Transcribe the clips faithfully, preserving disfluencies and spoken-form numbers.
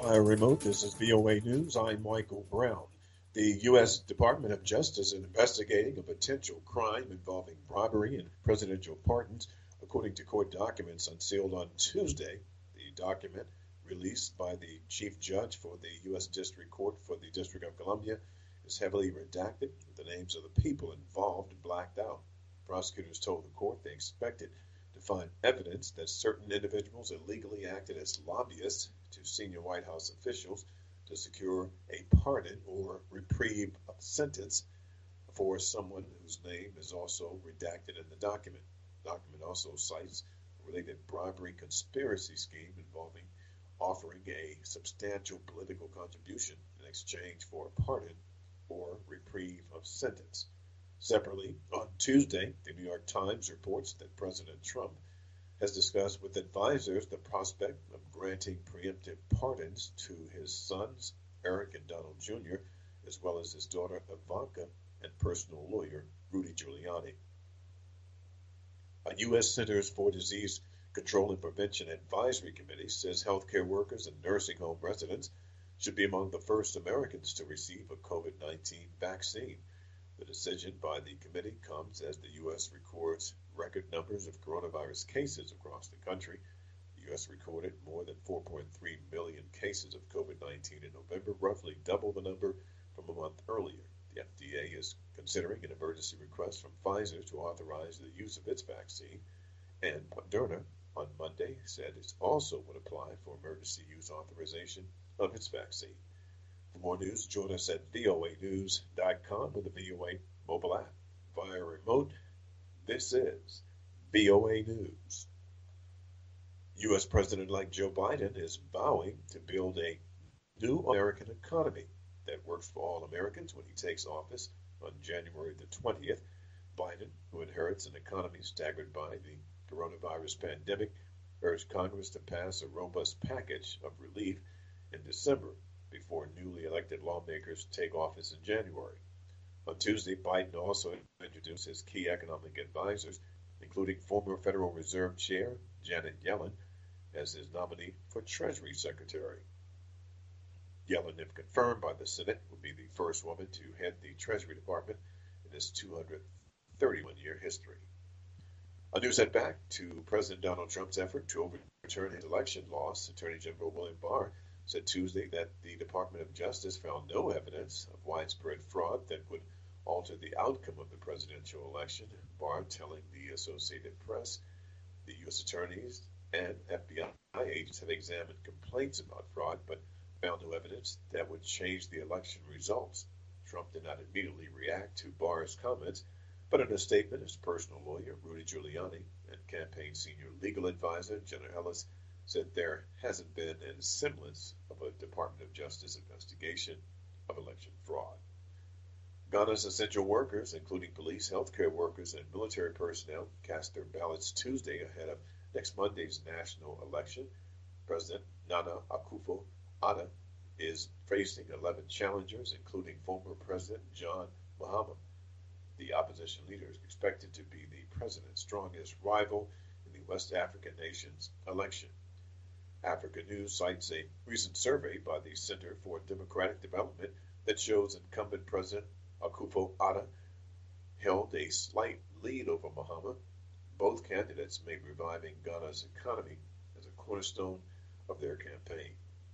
Via remote, this is V O A News. I'm Michael Brown. The U S. Department of Justice is investigating a potential crime involving bribery and presidential pardons, according to court documents unsealed on Tuesday. The document, released by the chief judge for the U S. District Court for the District of Columbia, is heavily redacted, with the names of the people involved blacked out. Prosecutors told the court they expected to find evidence that certain individuals illegally acted as lobbyists to senior White House officials to secure a pardon or reprieve of sentence for someone whose name is also redacted in the document. The document also cites a related bribery conspiracy scheme involving offering a substantial political contribution in exchange for a pardon or reprieve of sentence. Separately, on Tuesday, the New York Times reports that President Trump has discussed with advisors the prospect of granting preemptive pardons to his sons, Eric and Donald Junior, as well as his daughter Ivanka and personal lawyer Rudy Giuliani. A U S. Centers for Disease Control and Prevention Advisory Committee says healthcare workers and nursing home residents should be among the first Americans to receive a COVID nineteen vaccine. The decision by the committee comes as the U S records record numbers of coronavirus cases across the country. The U S recorded more than four point three million cases of COVID nineteen in November, roughly double the number from a month earlier. The F D A is considering an emergency request from Pfizer to authorize the use of its vaccine, and Moderna on Monday said it also would apply for emergency use authorization of its vaccine. For more news, join us at V O A news dot com or the V O A mobile app. Via remote, this is V O A News. U S. President-elect Joe Biden is vowing to build a new American economy that works for all Americans when he takes office on January the twentieth. Biden, who inherits an economy staggered by the coronavirus pandemic, urged Congress to pass a robust package of relief in December before newly elected lawmakers take office in January. On Tuesday, Biden also introduced his key economic advisors, including former Federal Reserve Chair Janet Yellen, as his nominee for Treasury Secretary. Yellen, if confirmed by the Senate, would be the first woman to head the Treasury Department in its two hundred thirty-one-year history. A new setback to President Donald Trump's effort to overturn his election loss. Attorney General William Barr said Tuesday that the Department of Justice found no evidence of widespread fraud that would alter the outcome of the presidential election. Barr telling the Associated Press the U S attorneys and F B I agents have examined complaints about fraud, but found no evidence that would change the election results. Trump did not immediately react to Barr's comments, but in a statement, his personal lawyer, Rudy Giuliani, and campaign senior legal advisor, Jenna Ellis, said there hasn't been a semblance of a Department of Justice investigation of election fraud. Ghana's essential workers, including police, healthcare workers, and military personnel, cast their ballots Tuesday ahead of next Monday's national election. President Nana Akufo-Addo is facing eleven challengers, including former President John Mahama. The opposition leader is expected to be the president's strongest rival in the West African nation's election. Africa News cites a recent survey by the Center for Democratic Development that shows incumbent President Akufo-Addo held a slight lead over Mahama. Both candidates made reviving Ghana's economy as a cornerstone of their campaign.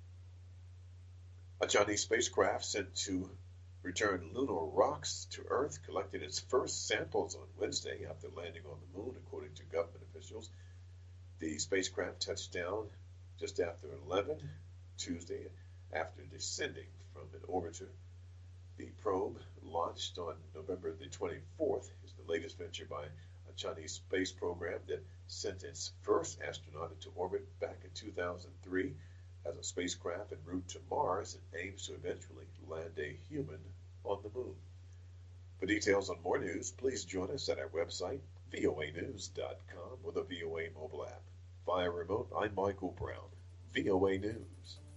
A Chinese spacecraft sent to return lunar rocks to Earth collected its first samples on Wednesday after landing on the moon, according to government officials. The spacecraft touched down just after eleven Tuesday after descending from an orbiter. The probe, launched on November the twenty-fourth, is the latest venture by a Chinese space program that sent its first astronaut into orbit back in two thousand three as a spacecraft en route to Mars and aims to eventually land a human on the moon. For details on more news, please join us at our website, V O A news dot com, or the V O A mobile app. Via remote, I'm Michael Brown, V O A News.